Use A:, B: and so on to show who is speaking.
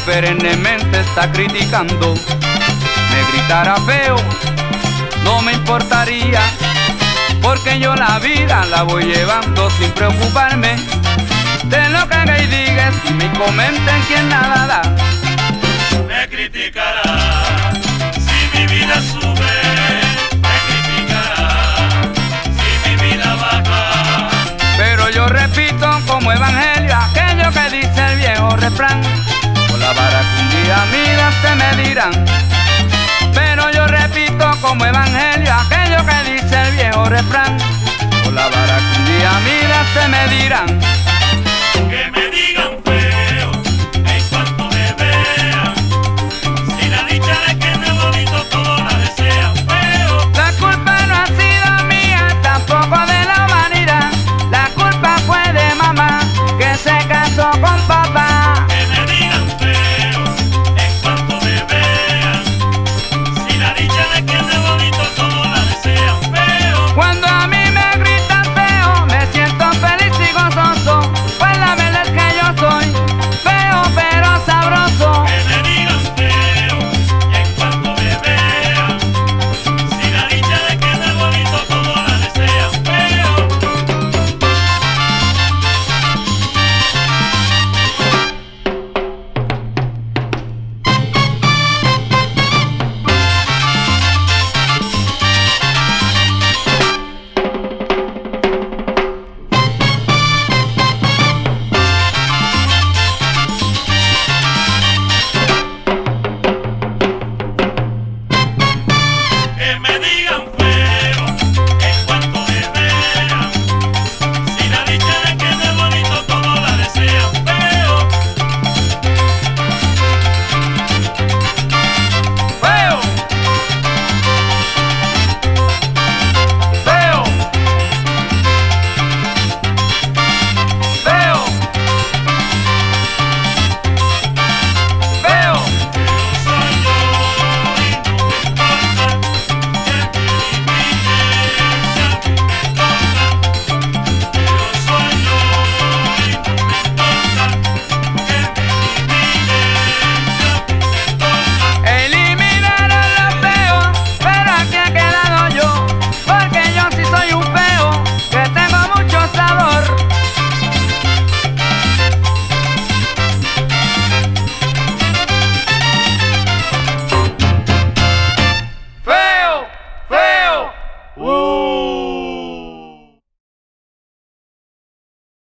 A: perennemente está criticando. Me gritara feo, no me importaría, porque yo la vida la voy llevando sin preocuparme de lo que haga y digas y me comenten quien nada da.
B: Me criticará si mi vida sube, me criticará si mi vida baja.
A: Pero yo repito como evangelio aquello que dice el viejo refrán: por la vara que un día miras te medirán. Pero yo repito como evangelio aquello que dice el viejo